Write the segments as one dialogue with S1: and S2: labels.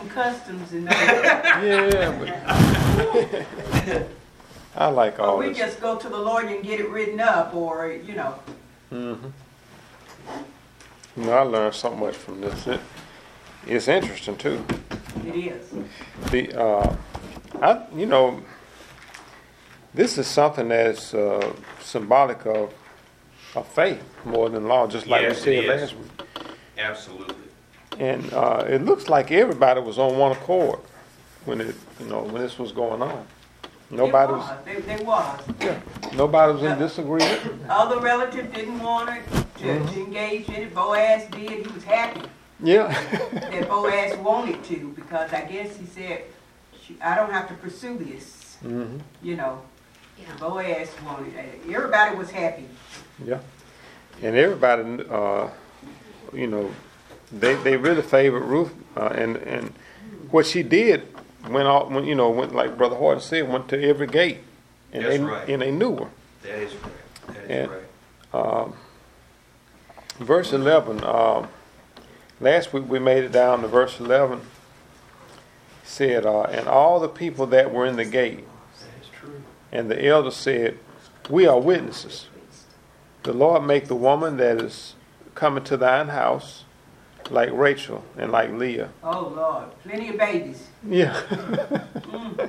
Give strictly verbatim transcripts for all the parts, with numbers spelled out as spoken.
S1: some customs in there.
S2: Yeah, but I like all
S1: Or we
S2: this.
S1: just go to the lawyer and get it written up, or, you know.
S2: Mm-hmm. You know, I learned so much from this. It, it's interesting too.
S1: It is.
S2: The uh, I you know, this is something that's uh, symbolic of of faith more than law, just like
S3: Yes,
S2: we
S3: it
S2: said
S3: is.
S2: last week.
S3: Absolutely.
S2: And uh, it looks like everybody was on one accord when it you know when this was going on. Nobody
S1: It
S2: was.
S1: was. They, they was.
S2: Yeah, nobody was in disagreement.
S1: Other relatives didn't want it to,
S2: Mm-hmm.
S1: to engage in it. Boaz did. He was happy
S2: Yeah.
S1: that Boaz wanted to, because I guess he said, "She- I don't have to pursue this.
S2: Mm-hmm.
S1: You know,
S4: Yeah.
S1: Boaz wanted it. Everybody was happy.
S2: Yeah. And everybody, uh, you know, they they really favored Ruth, uh, and and what she did went out, when you know, went like Brother Horton said, went to every gate, and
S3: That's
S2: they
S3: right.
S2: and they knew her.
S3: That is correct. That is
S2: And-
S3: correct.
S2: Um, verse eleven. Um, last week we made it down to verse eleven. Said, uh, and all the people that were in the gate,
S3: That is true.
S2: and the elders said, we are witnesses. The Lord make the woman that is coming to thine house like Rachel and like Leah.
S1: Oh, Lord. Plenty of babies.
S2: Yeah.
S1: Mm.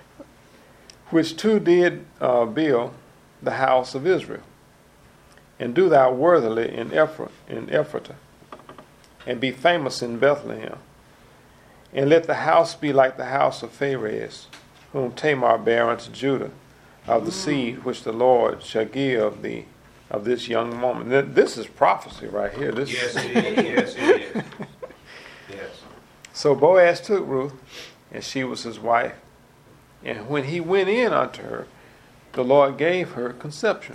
S2: Which two did uh, build the house of Israel. And do thou worthily in Ephraim, in Ephratah, and be famous in Bethlehem. And let the house be like the house of Pharez, whom Tamar bare unto Judah, of the seed which the Lord shall give thee of this young woman. Th- This is prophecy right here. This
S3: Yes, it is. Yes, it is. Yes.
S2: So Boaz took Ruth, and she was his wife. And when he went in unto her, the Lord gave her conception,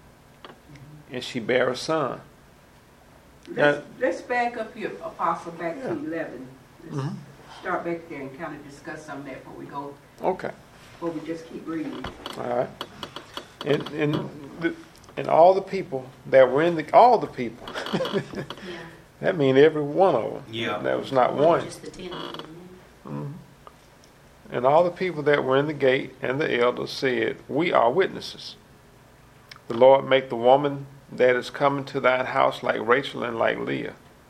S2: and she bare a son.
S1: Let's, let's back up here, Apostle, back
S2: Yeah.
S1: to eleven. Let's
S2: Mhm.
S1: start back there and kind of discuss some of that before we go,
S2: Okay,
S1: before we just keep reading.
S2: all right. And and the, and all the people that were in the all the people.
S4: Yeah.
S2: That means every one of them.
S3: Yeah.
S2: That was not
S4: Well,
S2: one.
S4: Just the ten of them.
S2: Mhm. And all the people that were in the gate and the elders said, we are witnesses. The Lord make the woman that is coming to thine house like Rachel and like Leah,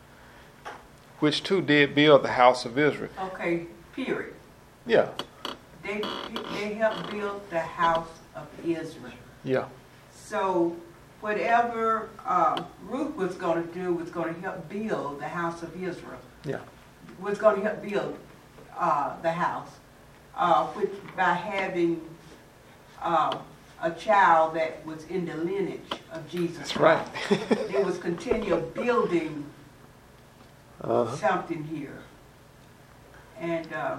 S2: which two did build the house of Israel.
S1: Okay, period.
S2: Yeah,
S1: They, they helped build the house of Israel.
S2: yeah,
S1: So whatever uh, Ruth was going to do was going to help build the house of Israel.
S2: yeah,
S1: Was going to help build uh, the house, uh, which by having uh, a child that was in the lineage of Jesus
S2: that's right.
S1: Christ. There was continue building
S2: Uh-huh.
S1: something here, and uh,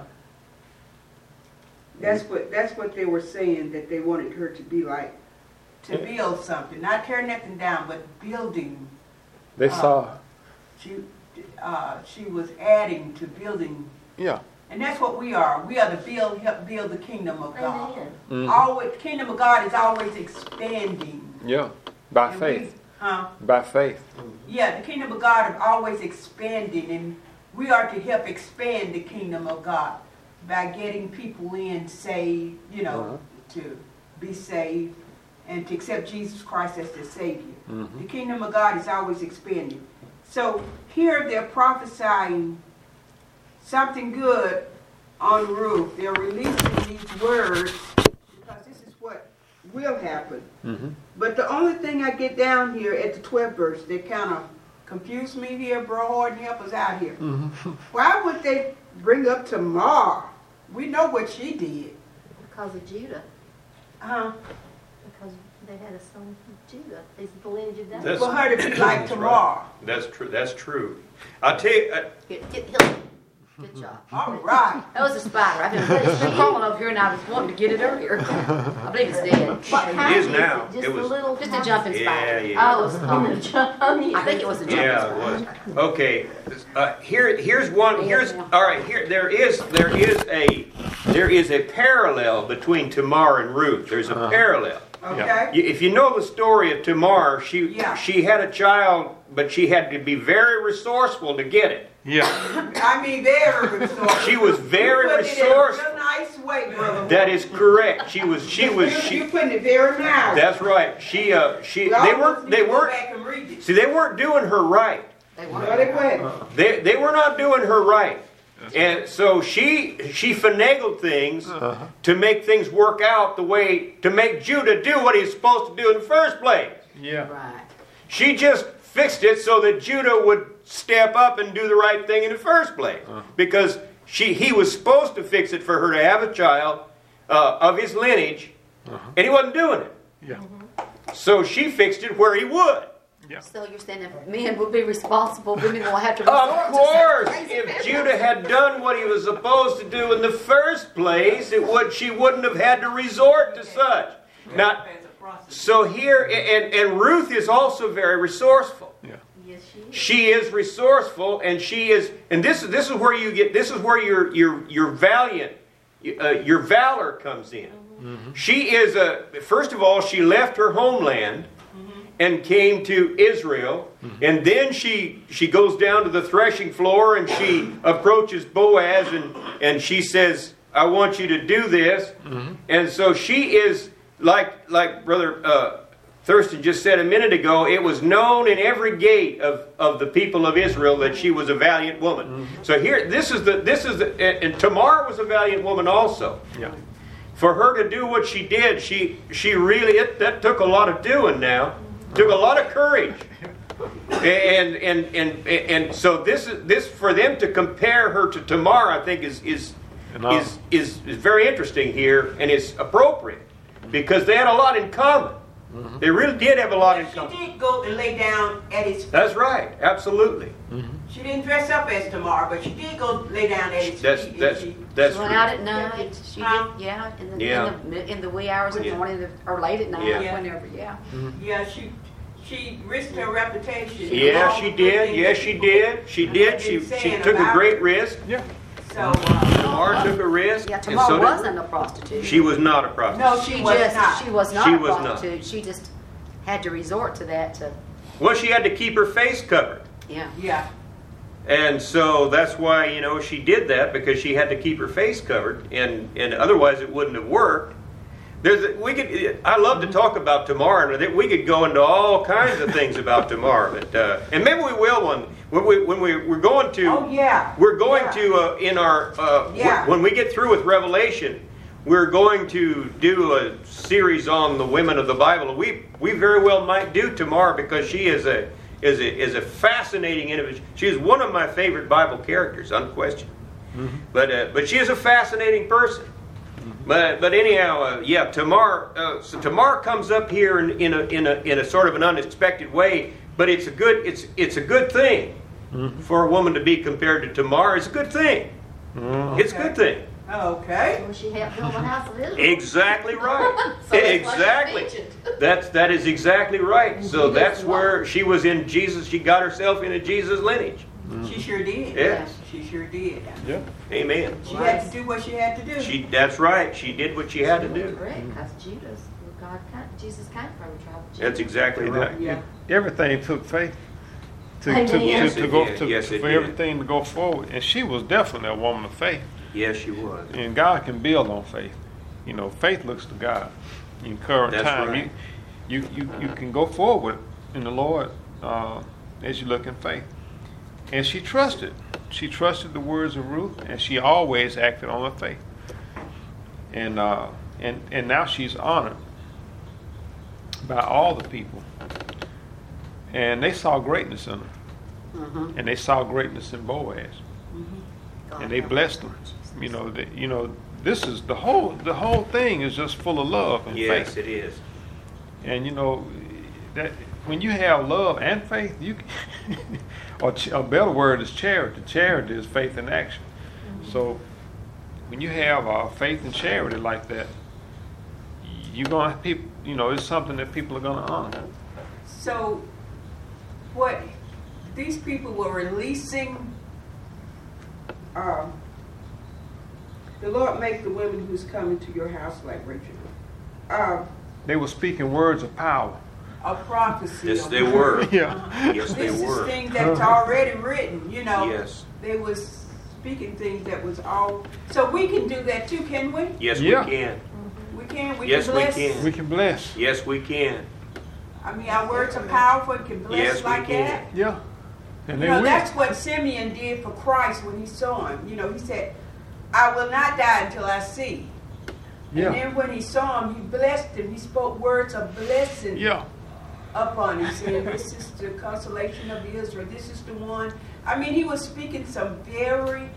S1: that's what that's what they were saying, that they wanted her to be like, to build something, not tear nothing down, but building.
S2: They saw,
S1: She uh, she was adding to building,
S2: yeah,
S1: and that's what we are. We are to build, help build the kingdom of God.
S4: Amen.
S2: mhm,
S1: Always, kingdom of God is always expanding.
S2: yeah, by
S1: And
S2: faith,
S1: we- huh?
S2: by faith.
S1: Yeah, the kingdom of God is always expanding, and we are to help expand the kingdom of God by getting people in saved, you know, to be saved and to accept Jesus Christ as their Savior.
S2: Mhm.
S1: The kingdom of God is always expanding. So here they're prophesying something good on Ruth. They're releasing these words because this is what will happen.
S2: Mm-hmm.
S1: But the only thing I get down here at the twelfth verse that kind of confused me here, Bro Horton, help us out here.
S2: Mm-hmm.
S1: Why would they bring up Tamar? We know what she did.
S4: Because of Judah.
S1: Huh?
S4: Because they had a son from Judah. He's the lineage of David.
S3: That's-
S1: For her to be like
S3: That's
S1: Tamar.
S3: right. That's true. That's true. I'll tell you. Uh,
S4: Get, get, he'll- Good job.
S1: All right.
S4: That was a spider. I've been, it's been crawling over here and I was wanting to get it earlier. I believe it's dead.
S5: What kind
S3: is
S5: is
S3: now.
S5: it? Just
S3: It was-
S5: a little
S4: Just a
S5: tiny-
S4: jumping
S3: Yeah,
S4: spider.
S3: yeah.
S5: Oh, it's on the jump.
S4: I think it was a jumping
S3: yeah,
S4: spider.
S3: it was. Okay. Uh, here, here's one. Here's all right. Here, there is, there is a, there is a parallel between Tamar and Ruth. There's a
S2: Uh-huh.
S3: parallel.
S1: Okay.
S3: You- If you know the story of Tamar, she
S1: Yeah.
S3: she had a child, but she had to be very resourceful to get it.
S2: Yeah.
S1: I mean, very resourceful.
S3: She was very
S1: You put it in a
S3: resourceful.
S1: real nice way, brother.
S3: That is correct. She was. She was.
S1: You-
S3: She.
S1: You're putting it very nice.
S3: That's right. She. Uh. She.
S1: We
S3: They
S1: almost
S3: weren't.
S1: need
S3: They
S1: to go
S3: weren't.
S1: back and read it.
S3: See, they weren't doing her right.
S4: They
S1: No,
S4: weren't.
S1: they weren't.
S3: They. They were not doing her right. And so she. She finagled things
S2: Uh-huh.
S3: to make things work out the way to make Judah do what he's supposed to do in the first place.
S2: Yeah.
S4: Right.
S3: She just fixed it so that Judah would step up and do the right thing in the first place.
S2: Uh-huh.
S3: Because she, he was supposed to fix it for her to have a child uh, of his lineage,
S2: Uh-huh.
S3: and he wasn't doing it.
S2: Yeah.
S3: So she fixed it where he would.
S2: Yeah.
S4: So you're saying if men would be responsible, women will have to
S3: Of
S4: resort to
S3: course,
S4: crazy
S3: if
S4: business.
S3: Judah had done what he was supposed to do in the first place, it would she wouldn't have had to resort to such. Now, so here, and, and Ruth is also very resourceful.
S2: Yeah.
S4: Yes, she is.
S3: She is resourceful, and she is, and this is this is where you get this is where your your your valiant, uh, your valor comes in.
S2: Mm-hmm.
S3: She is a first of all, she left her homeland and came to Israel,
S2: Mm-hmm.
S3: and then she she goes down to the threshing floor and she approaches Boaz and and she says, "I want you to do this,"
S2: Mm-hmm.
S3: and so she is like like Brother Uh, Thurston just said a minute ago, it was known in every gate of, of the people of Israel that she was a valiant woman.
S2: Mm-hmm.
S3: So here, this is the, this is the, and, and Tamar was a valiant woman also.
S2: Yeah.
S3: For her to do what she did, she, she really, it, that took a lot of doing now. Took a lot of courage. And, and, and, and so this is, this, for them to compare her to Tamar, I think is, is,
S2: Enough.
S3: is, is, is very interesting here and is appropriate because they had a lot in common.
S2: Mm-hmm.
S3: They really did have a lot in
S1: She
S3: common.
S1: did go and lay down at his feet.
S3: That's right, absolutely.
S1: She didn't dress up as Tamar, but she did go lay down at his
S3: That's
S1: feet. and
S3: that's
S1: she-
S3: that's
S4: She went
S3: true.
S4: out at night. She
S1: Huh?
S4: did, yeah, in the,
S3: Yeah.
S4: in the in the wee hours of the
S3: Yeah.
S4: morning or late at night,
S3: Yeah.
S4: whenever. Yeah.
S1: Yeah, she she risked her reputation.
S3: Yeah,
S1: All
S3: she
S1: the
S3: did.
S1: things
S3: Yes,
S1: that
S3: she
S1: people
S3: did. She
S1: have
S3: did.
S1: been
S3: She she
S1: saying
S3: took a
S1: about
S3: great
S1: her.
S3: risk.
S2: Yeah.
S1: So, uh,
S3: Tamar took a risk.
S4: Yeah,
S3: and
S4: Tamar
S3: so did
S4: wasn't
S3: Ruth.
S4: a prostitute.
S3: She was not a prostitute.
S1: no,
S4: She
S1: she was
S4: just
S1: not.
S4: she was not
S3: She
S4: a
S3: was not.
S4: prostitute. She just had to resort to that to
S3: Well, she had to keep her face covered.
S4: yeah.
S1: Yeah.
S3: And so that's why, you know, she did that because she had to keep her face covered, and, and otherwise it wouldn't have worked. There's a, we could I love to talk about Tamar, and we could go into all kinds of things about Tamar, but uh, and maybe we will one when we when we we're going to
S1: Oh, yeah.
S3: we're going
S1: Yeah.
S3: to uh, in our uh,
S1: Yeah.
S3: when we get through with Revelation, we're going to do a series on the women of the Bible. We we very well might do Tamar because she is a is a is a fascinating individual. She is one of my favorite Bible characters, unquestioned.
S2: Mm-hmm.
S3: But uh, but she is a fascinating person. But but anyhow, uh, yeah, Tamar. Uh, so Tamar comes up here in, in a in a in a sort of an unexpected way. But it's a good it's it's a good thing
S2: Mm-hmm.
S3: for a woman to be compared to Tamar. It's a good thing.
S2: Mm-hmm.
S3: It's a good thing.
S1: Okay.
S4: Well, she helped build the house of Israel.
S3: Exactly right.
S4: So that's why she
S3: Exactly.
S4: mentioned.
S3: That's that is exactly right. So
S4: She
S3: that's
S4: does
S3: where
S4: love.
S3: she was in Jesus. She got herself into Jesus' lineage.
S1: She sure did.
S3: Yes.
S1: She sure did.
S2: Yeah.
S3: Amen.
S1: She had to do what she had to do.
S3: She. That's right. She did what she had to do.
S4: Correct, because Judas, God, Jesus came from the tribe of Judah.
S3: That's exactly right.
S1: Yeah.
S2: Everything took faith to,
S4: Amen.
S2: to,
S3: Yes,
S2: to, to
S3: it
S2: go
S3: did.
S2: to,
S3: Yes, it
S2: for
S3: did.
S2: everything to go forward. And she was definitely a woman of faith.
S3: Yes, she was.
S2: And God can build on faith. You know, faith looks to God. In current
S3: That's
S2: time,
S3: right.
S2: you, you, you you can go forward in the Lord uh, as you look in faith. And she trusted. She trusted the words of Ruth, and she always acted on her faith. And uh, and and now she's honored by all the people. And they saw greatness in her.
S4: Mhm.
S2: And they saw greatness in Boaz.
S4: God
S2: And they
S4: help
S2: blessed
S4: us.
S2: them. You know, that you know, this is the whole the whole thing is just full of love and
S3: Yes,
S2: faith.
S3: it is.
S2: And you know that when you have love and faith, you can, or ch- a better word is charity. Charity is faith in action. So when you have uh, faith and charity like that, you're gonna people. You know, it's something that people are gonna honor.
S1: So, what these people were releasing, um, the Lord make the women who's coming to your house like Rachel. Um,
S2: They were speaking words of power.
S1: a prophecy.
S3: Yes,
S1: of
S3: they
S1: word.
S3: were.
S2: Yeah.
S3: Yes, they
S1: This is
S3: were.
S1: things that's already written, you know.
S3: Yes.
S1: They was speaking things that was all. So we can do that too, can we?
S3: Yes,
S2: Yeah.
S3: we can.
S1: We can. We
S3: Yes,
S1: can
S3: we
S1: bless.
S3: can.
S2: We can bless.
S3: Yes, we can.
S1: I mean, our words are powerful. We can bless
S3: Yes, we
S1: like
S3: can.
S1: that.
S2: Yeah. And
S1: You
S2: they
S1: know,
S2: will.
S1: that's what Simeon did for Christ when he saw him. You know, he said, "I will not die until I see."
S2: Yeah.
S1: And then when he saw him, he blessed him. He spoke words of blessing
S2: Yeah.
S1: upon him, saying, "This is the consolation of Israel. This is the one." I mean, he was speaking some very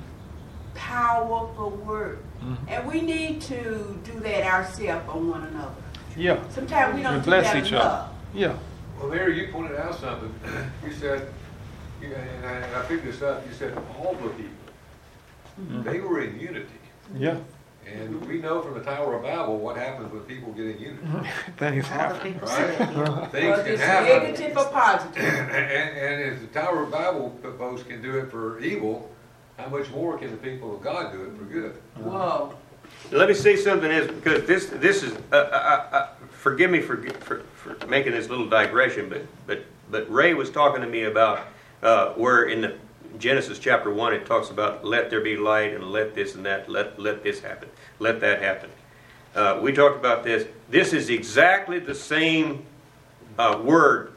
S1: powerful words.
S2: Mhm.
S1: And we need to do that ourselves on one another.
S2: Yeah.
S1: Sometimes we don't
S2: And
S1: do
S2: bless
S1: that
S2: each
S1: enough.
S2: other. Yeah.
S5: Well, Mary, you pointed out something. You said, you- and I, and I picked this up, you said all the people, they were in unity.
S2: Yeah.
S5: And we know from the Tower of Babel what happens when people get in unity.
S2: Things
S4: All the
S2: happen.
S4: people
S5: Right?
S4: said, yeah.
S5: Things
S1: Whether
S5: can
S1: it's
S5: happen.
S1: negative or positive.
S5: And, and if the Tower of Babel folks can do it for evil, how much more can the people of God do it for good?
S1: Whoa.
S3: Let me say something else, because this this is uh, uh, uh, forgive me for, for for making this little digression, but but but Ray was talking to me about uh, where in the Genesis chapter one it talks about let there be light and let this and that let let this happen, let that happen. Uh, we talked about this. This is exactly the same uh, word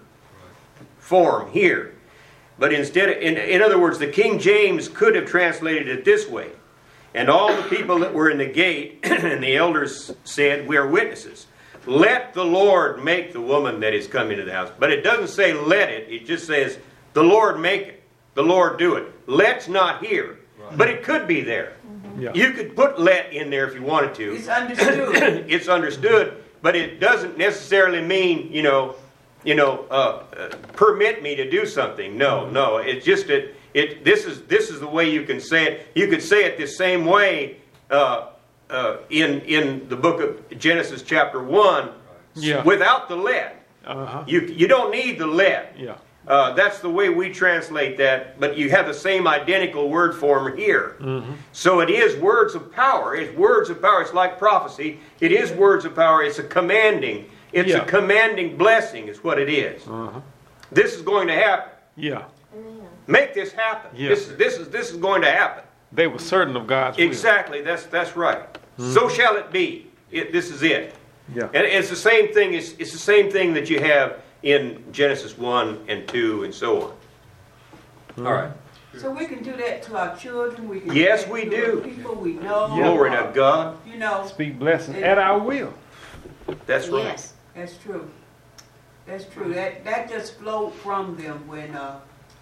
S3: form here, but instead, of, in in other words, the King James could have translated it this way. And all the people that were in the gate and the elders said, "We are witnesses. Let the Lord make the woman that is coming to the house." But it doesn't say let it. It just says, "The Lord make it. The Lord do it." Let's not here.
S5: Right.
S3: But it could be there.
S2: Yeah.
S3: You could put let in there if you wanted to.
S1: It's understood.
S3: It's understood, but it doesn't necessarily mean, you know, you know, uh, uh, permit me to do something. No, no. It's just that it. This is this is the way you can say it. You could say it the same way uh, uh, in in the book of Genesis chapter one,
S2: Yeah.
S3: without the let.
S2: Uh-huh.
S3: You you don't need the let.
S2: Yeah.
S3: Uh, that's the way we translate that, but you have the same identical word form here.
S2: Mm-hmm.
S3: So it is words of power. It's words of power. It's like prophecy. It is words of power. It's a commanding. It's
S2: Yeah.
S3: a commanding blessing is what it is.
S2: Uh-huh.
S3: This is going to happen.
S2: Yeah.
S3: Make this happen.
S2: Yeah.
S3: This, this, is, this is going to happen.
S2: They were certain of God's will.
S3: Exactly. That's, that's right. So shall it be. It, this is it.
S2: Yeah.
S3: And it's the same thing. It's, it's the same thing that you have in Genesis one and two and so on. All right.
S1: So we can do that to our children. We can
S3: Yes,
S1: do that
S3: we
S1: to
S3: do.
S1: people we know.
S3: Glory to God.
S1: You know,
S2: Speak blessings at our will.
S3: That's right.
S4: Yes.
S1: that's true. That's true. That that just flowed from them when uh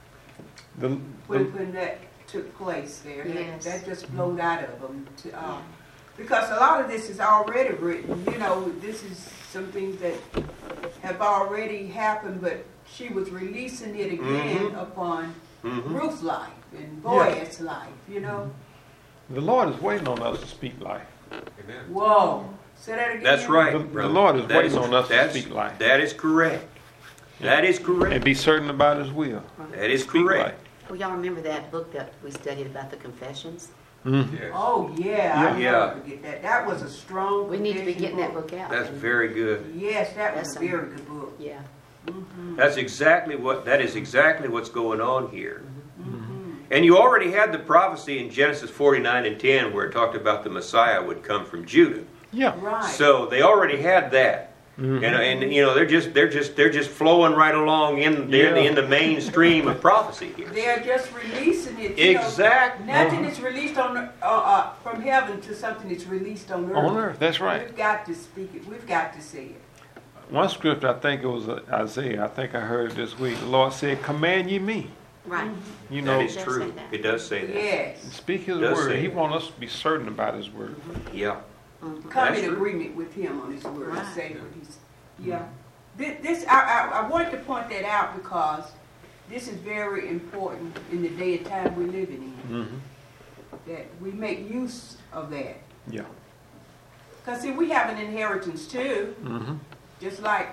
S2: The,
S1: when,
S2: the,
S1: when that took place there. That-
S4: Yes.
S1: That, just flowed out of them. To, um, because a lot of this is already written. You know, this is some things that have already happened, but she was releasing it again
S3: Mhm.
S1: upon
S3: Mhm.
S1: Ruth's life and Boaz's life. You know.
S2: the Lord is waiting on us to speak life.
S5: Amen.
S1: Whoa. Say that again.
S3: That's right.
S2: The- the
S3: brother.
S2: Lord is
S3: That
S2: waiting on us to
S3: that's-
S2: speak life.
S3: That is correct. That is
S2: And
S3: correct.
S2: be certain about His will.
S3: That is
S2: Speak
S3: correct.
S2: life.
S4: Well, y'all remember that book that we studied about the confessions?
S2: Mm-hmm.
S5: Yes.
S1: Oh yeah, I
S3: Yeah.
S1: never forget that. That was a strong.
S4: We need to be
S1: confession
S4: getting that book out.
S3: That's very good.
S1: Yes, that was
S4: That's
S1: a
S4: some-
S1: very good book.
S4: Yeah.
S1: Mm-hmm.
S3: That's exactly what. That is exactly what's going on here.
S1: Mm-hmm.
S3: And you already had the prophecy in Genesis forty-nine and ten where it talked about the Messiah would come from Judah.
S2: Yeah.
S1: Right.
S3: So they already had that.
S2: Mhm.
S3: And, and you know they're just they're just they're just flowing right along in they're in the,
S2: Yeah.
S3: in the mainstream of prophecy here.
S1: They're just releasing it. You
S3: Exactly.
S1: Know, nothing is released on uh, uh, from heaven to something that's released on earth.
S2: On earth, that's right.
S1: We've got to speak it. We've got to say it.
S2: One scripture, I think it was uh, Isaiah, I think I heard it this week. The Lord said, "Command ye me."
S4: Right.
S2: You
S3: That
S2: know,
S3: is
S4: does
S3: true.
S4: say that.
S3: It does say that.
S1: Yes.
S2: speak His
S3: Does
S2: word.
S3: say
S2: He
S3: that.
S2: wants us to be certain about His word.
S3: Yeah.
S4: Mhm.
S1: Come
S3: That's
S1: in
S3: true.
S1: agreement with Him on His word. and
S4: Right.
S1: Say what He's. Yeah. This, this I, I, I wanted to point that out because this is very important in the day and time we're living in.
S2: Mm-hmm.
S1: That we make use of that.
S2: Yeah.
S1: Because, see, we have an inheritance too,
S2: Mm-hmm.
S1: just like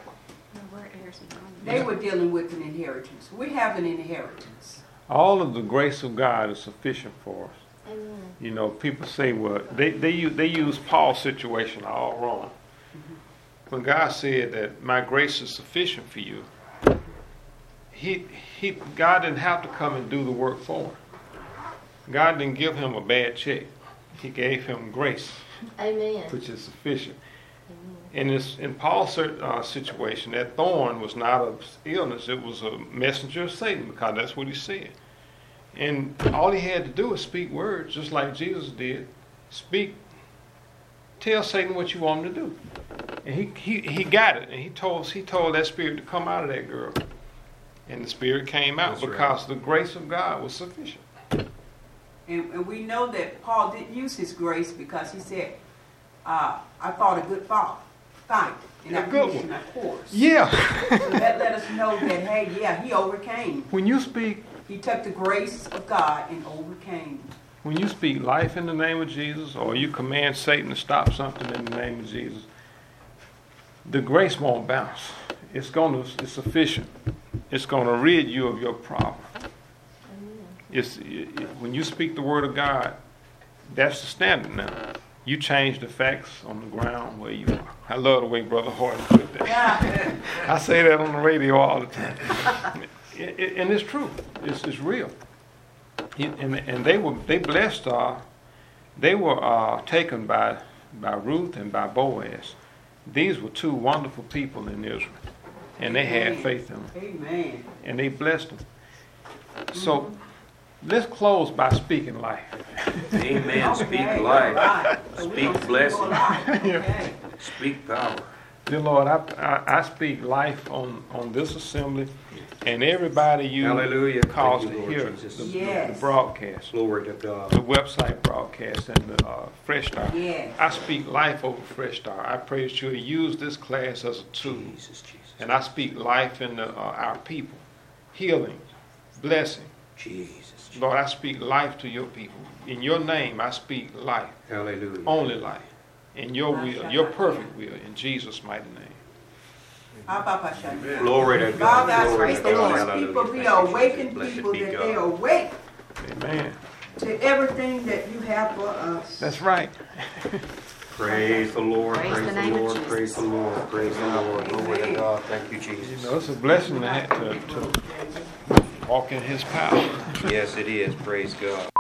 S1: they were dealing with an inheritance. We have an inheritance.
S2: All of the grace of God is sufficient for us.
S6: Amen.
S2: You know, people say, well, they they use, they use Paul's situation all wrong. when God said that my grace is sufficient for you, he, he, God didn't have to come and do the work for him. God didn't give him a bad check. He gave him grace,
S4: Amen.
S2: which is sufficient. In this, in Paul's uh, situation, that thorn was not an illness; it was a messenger of Satan, because that's what he said. And all he had to do was speak words, just like Jesus did. Speak, tell Satan what you want him to do, and he he he got it. And he told he told that spirit to come out of that girl, and the spirit came out. That's because right. The grace of God was sufficient.
S1: And, and we know that Paul didn't use his grace because he said, uh, I fought a good fight, fight and I finished my course.
S2: Yeah.
S1: So that let us know that, hey, yeah, he overcame.
S2: When you speak,
S1: he took the grace of God and overcame.
S2: When you speak life in the name of Jesus, or you command Satan to stop something in the name of Jesus, the grace won't bounce. It's going to, it's sufficient. It's going to rid you of your problem. It's, it, it, when you speak the word of God, that's the standard now. You change the facts on the ground where you are. I love the way Brother Horton put that. Yeah. I say that on the radio all the time. it, it, and it's true. It's, it's real. It, and, and they were they blessed. Uh, they were uh, taken by by Ruth and by Boaz. These were two wonderful people in Israel, and they Amen. Had faith in them.
S1: Amen.
S2: And they blessed them. So. Let's close by speaking life.
S3: Amen. Speak life. Right. Speak blessing. Okay. Speak power.
S2: Dear Lord, I, I, I speak life on, on this assembly and everybody you
S3: Hallelujah.
S2: cause
S3: you,
S2: to
S3: Lord
S2: hear
S3: Jesus.
S2: the,
S1: Yes.
S2: the broadcast.
S3: Glory to God.
S2: The website broadcast and the uh, Fresh Start.
S1: Yes.
S2: I speak life over Fresh Start. I pray that you'll use this class as a tool.
S3: Jesus, Jesus.
S2: And I speak life in the, uh, our people. Healing, blessing.
S3: Jesus.
S2: Lord, I speak life to your people. In your name, I speak life.
S3: Hallelujah.
S2: Only life. In your will, your perfect will, in Jesus' mighty name.
S3: Glory to God.
S1: God, I
S3: Glory
S1: pray
S3: to God.
S1: that these people be awakened people, that they awake
S2: Amen.
S1: to everything that you have for us.
S2: That's right.
S3: Praise the Lord.
S4: Praise
S3: Praise
S4: the
S3: the
S4: name of
S3: Lord.
S4: Jesus.
S3: Praise the Lord. Praise the Lord. Glory to God. Thank you, Jesus.
S2: You know, it's a blessing to, have to, to walk in his power.
S3: Yes, it is. Praise God.